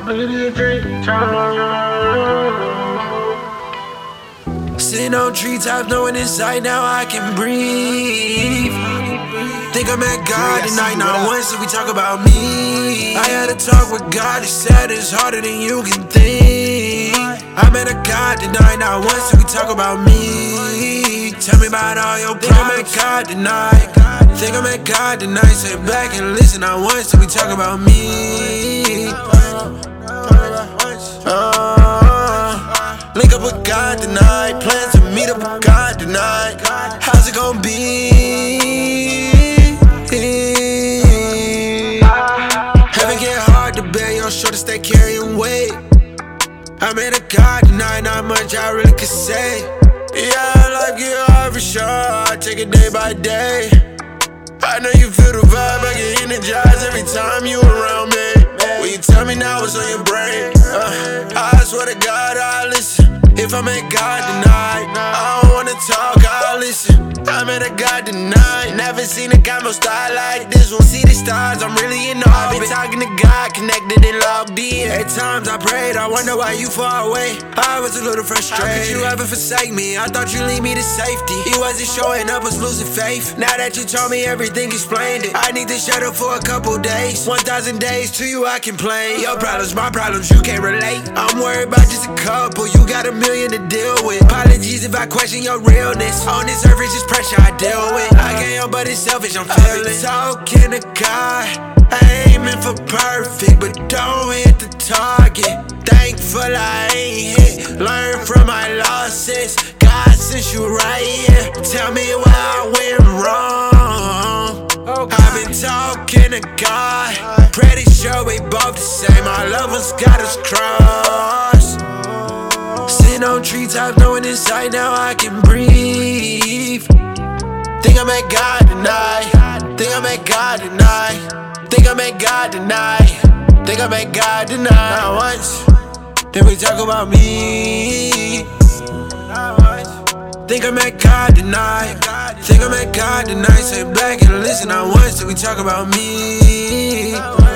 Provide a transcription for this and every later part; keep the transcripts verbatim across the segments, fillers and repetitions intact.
Sitting on treetops, knowing inside now I can breathe. Think I met God tonight, not once did we talk about me. I had a talk with God, he said it's harder than you can think. I met a God tonight, not once did we talk about me. Tell me about all your problems. Think I met God tonight. Think I met God tonight. Sit back and listen, not once did we talk about me. Uh, link up with God tonight. Plan to meet up with God tonight. How's it gonna be? Heaven get hard to bear, your shoulders stay carrying weight. I met a God tonight, not much I really could say. Yeah, life get hard for sure, I take it day by day. I know you feel the vibe, I get energized every time you around me. When you tell me now what's on your brain, uh, I swear to God I'll listen. If I met God tonight, I don't wanna talk, I'll listen. I met a God tonight, never seen a combo style like this one. See the stars, I'm really in the I've been talking to God, connected and logged in. At times I prayed, I wonder why you far away. I was a little frustrated. How could you ever forsake me? I thought you'd lead me to safety. He wasn't showing up, was losing faith. Now that you told me everything, explained it. I need to shut up for a couple days. One thousand days to you I complain. Your problems, my problems, you can't relate. I'm worried about just a couple, you got a million to deal with. Apologies if I question your realness. On this earth it's just pressure I deal with. I can't help but it's selfish, I'm feeling. Talking to God, aiming for perfect, but don't hit the target. Thankful I ain't hit, learn from my losses. God sent you right here, tell me where I went wrong. I've been talking to God, pretty sure we both the same. Our love ones got us crossed. Sitting on treetops, knowing inside now I can breathe. Think I met God tonight. Think I met God tonight. Think I met God tonight. Think I met God tonight. Not once did we talk about me. Think I met God tonight. Think I met God tonight. Sit back and listen. Not once did we talk about me.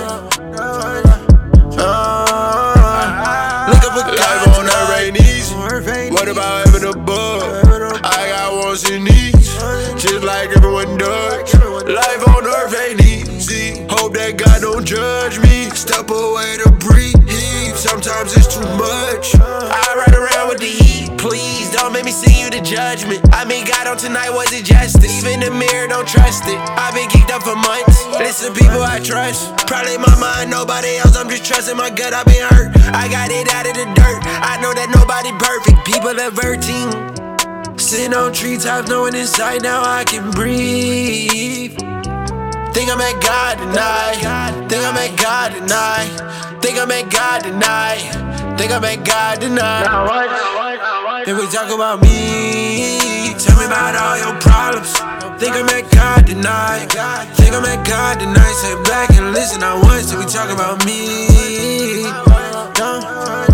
Uh, look up with God. Life on earth ain't easy. What about heaven above? I got wants and needs, just like everyone does. Life on earth ain't easy. Hope that God don't judge me. Step away to breathe. Sometimes it's too much. I ride around with the heat. Please don't make me see you to judgment. I mean, God on tonight, was it justice? Even the mirror don't trust it. I've been kicked up for months. Listen, people I trust. Probably my mind, nobody else. I'm just trusting my gut. I've been hurt. I got it out of the dirt. I know that nobody perfect. People are verting. Sitting on treetops, knowing inside now I can breathe. Think I met God tonight. Think I met God tonight. Think I met God tonight. Think I met God tonight. Then we talk about me. Tell me about all your problems. Think I met God tonight. Think I met God tonight. Sit back and listen. Not once till we talk about me.